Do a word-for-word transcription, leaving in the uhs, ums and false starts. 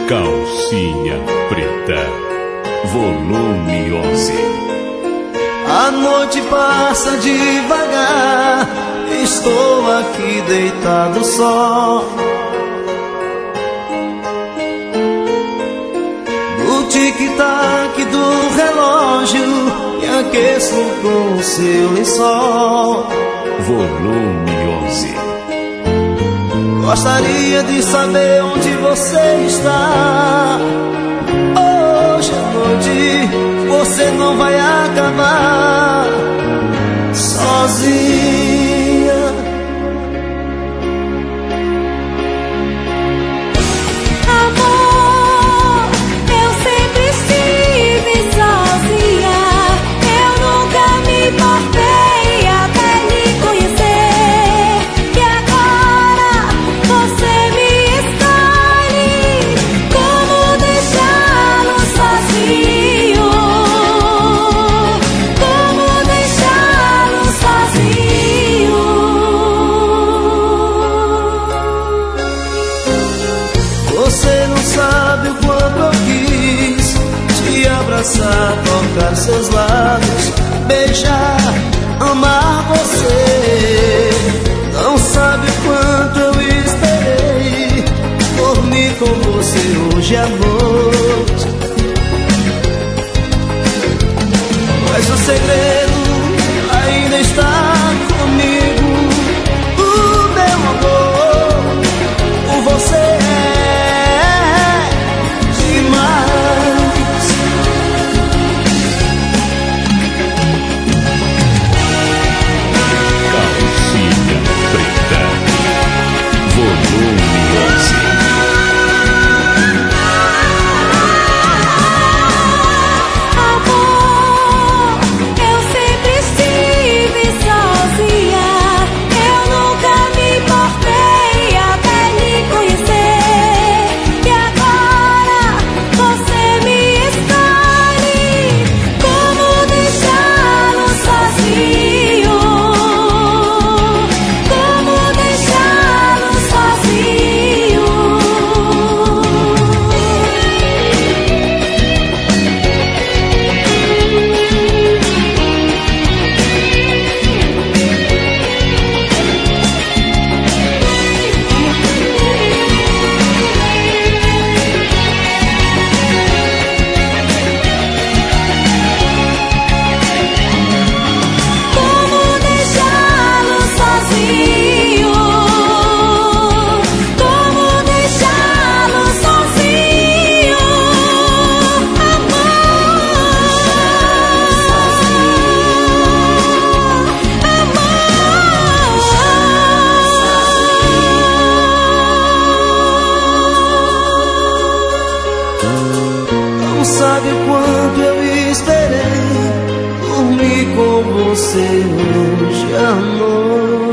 Calcinha Preta, volume onze. A noite passa devagar, estou aqui deitado só. No tic-tac do relógio, me aqueço com o seu lençol. Volume onze. Gostaria de saber onde você está. Hoje à noite você não vai acabar sozinha. Amor, eu sempre estive sozinha. Eu nunca me importei até lhe conhecer. E agora você me escolhe. Como deixá-lo sozinho? Como deixá-lo sozinho? Você não sabe o quanto eu quis te abraçar, tocar seus lábios, beijar, amar você. Não sabe o quanto eu esperei dormir com você hoje à noite. Mas o segredo ainda está comigo. O meu amor por você é demais. Calcinha Preta, volume onze. Amor, eu sempre estive sozinha. Eu nunca me importei até lhe conhecer. E agora você me escolhe. Como deixá-lo sozinho? Como deixá-lo sozinho? Como deixá-lo sozinho? Como deixá-lo sozinho? Não sabe o quanto eu esperei dormir com você hoje à noite.